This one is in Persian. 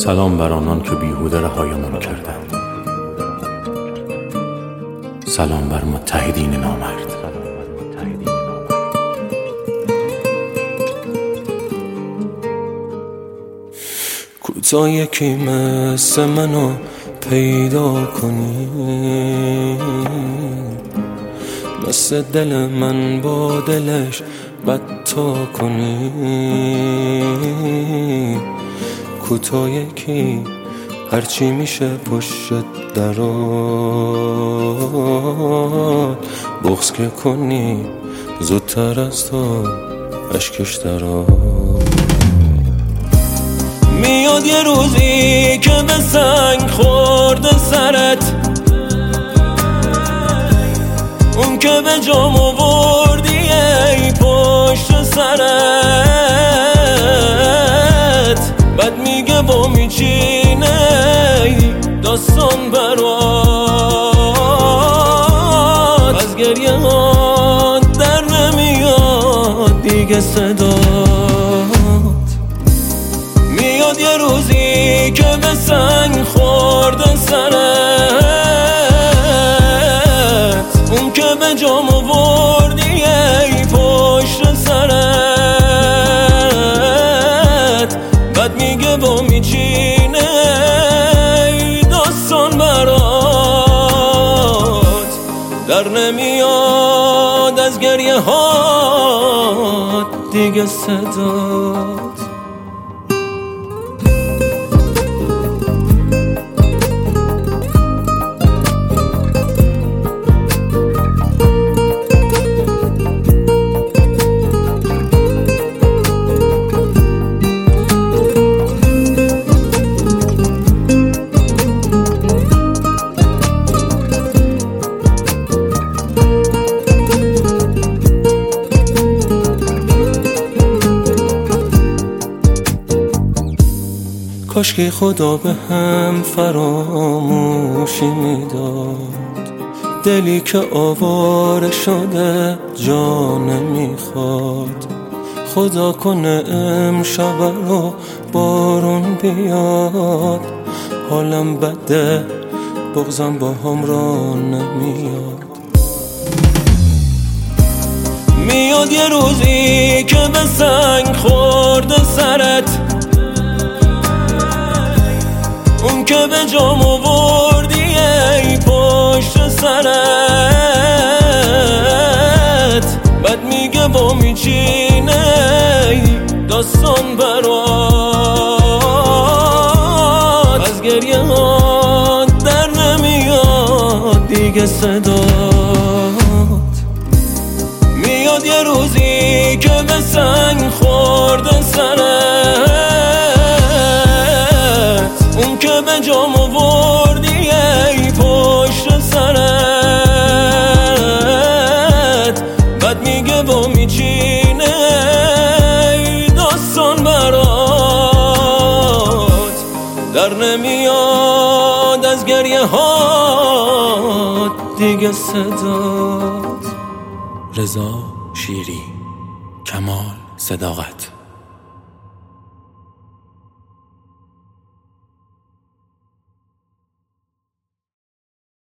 سلام بر آنان که بیهوده رهایمان کردند. سلام بر متحدین نامرد. کوتا یکی مثل منو پیدا کنی، مثل دل من با دلش بدتا کنی. کوتا یکی هرچی میشه پشت درات، بغض که کنی زودتر از تو اشکش درات. میاد یه روزی که به سنگ خورده سرت، اون که به جام آوردی ای پشت سرت، بعد میگه با میچینه داستان برات. از گریه ها در نمیاد دیگه صدات. میاد یه روزی که به سنگ خورده سرت، اون که به جام آوردی ای پشت سرت، بعد میگه با میچینه داستان برات. در نمیاد از گریه ها دیگه صدات. کاش که خدا به هم فراموشی میداد، دلی که آواره شده جا نمیخواد. خدا کنه امشب رو بارون بیاد، حالم بده بغضم با هم را نمیاد. میاد یه روزی که به سنگ خورده سرت، اون که به جام آوردی ای پشت سرت، بعد میگه با میچینه داستان برات. از گریه ها در نمیاد دیگه صدات. میاد یه روزی که به سنگ خورده سرت، اون که به جام آوردی ای پشت سرت، بعد میگه با میچینه داستان برات. در نمیاد از گریه ها دیگه صدات. رضا شیری، کمال صداقت.